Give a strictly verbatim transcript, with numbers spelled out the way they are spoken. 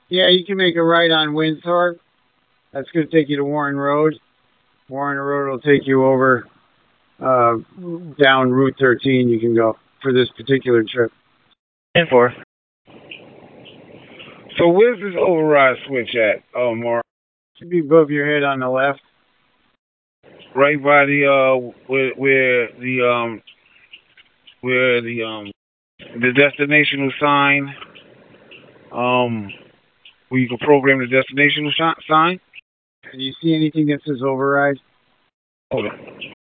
Yeah, you can make a right on Winthorpe. That's going to take you to Warren Road. Warren Road will take you over uh, down Route thirteen. You can go for this particular trip. ten four. So where's this override switch at, oh Mark? Should be above your head on the left. Right by the uh where where the um where the um the destinational sign um where you can program the destinational sh- sign. Do you see anything that says override? Hold on.